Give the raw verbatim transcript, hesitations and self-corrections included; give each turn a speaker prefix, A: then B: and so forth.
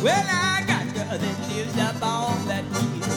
A: Well, I got girl that lives up on that hill.